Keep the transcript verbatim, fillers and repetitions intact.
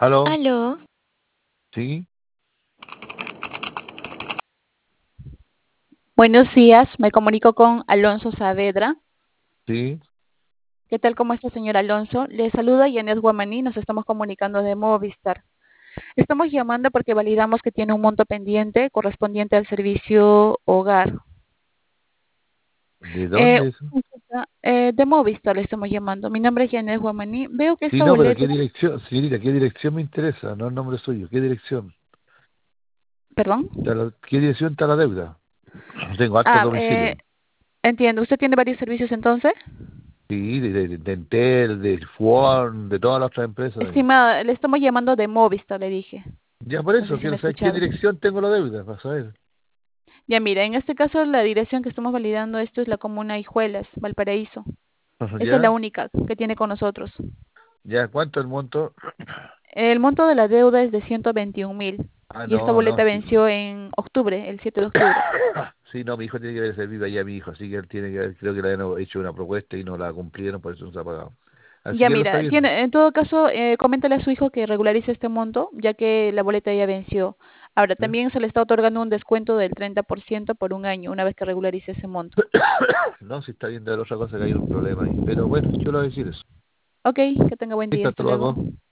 ¿Aló? Aló, ¿Sí? buenos días, me comunico con Alonso Saavedra. ¿Sí? ¿Qué tal? ¿Cómo está, señor Alonso? Le saluda Yanet Guamaní, nos estamos comunicando de Movistar. Estamos llamando porque validamos que tiene un monto pendiente correspondiente al servicio hogar. ¿De Eh, dónde eso? una consulta, eh, de Movistar le estamos llamando. Mi nombre es Yanet Guamaní. Veo que Sí, esta no, pero boleta, ¿qué dirección? Señorita, ¿qué dirección me interesa? No el nombre suyo. ¿Qué dirección? perdón. Está la- ¿Qué dirección está la deuda? Tengo harto Ah, eh, domicilio. entiendo. ¿Usted tiene varios servicios entonces? Sí, de, de, de Entel, de Fuon, de todas las otras empresas. ahí. Estimada, le estamos llamando de Movistar, le dije. Ya por No sé eso, si me quiero ha saber qué escuchado. dirección tengo la deuda, para saber. Ya mira, en este caso la dirección que estamos validando esto es la comuna Hijuelas, Valparaíso. Esa es la ¿Ya? única que tiene con nosotros. ¿Ya? ¿Cuánto el monto? El monto de la deuda es de ciento veintiún mil Ah, y esta no, no, boleta sí. venció en octubre, el siete de octubre. Sí, no, mi hijo tiene que haber servido allá, mi hijo, así que él tiene que haber, creo que le han hecho una propuesta y no la cumplieron, por eso no se ha pagado. Así Ya que lo está mira, viendo. tiene, en todo caso, eh, coméntale a su hijo que regularice este monto, ya que la boleta ya venció. Ahora, ¿Sí? también se le está otorgando un descuento del treinta por ciento por un año, una vez que regularice ese monto. No, si está viendo otra cosa que hay un problema ahí. Pero bueno, yo le voy a decir eso. Ok, que tenga buen día, Listo, hasta hasta luego. luego.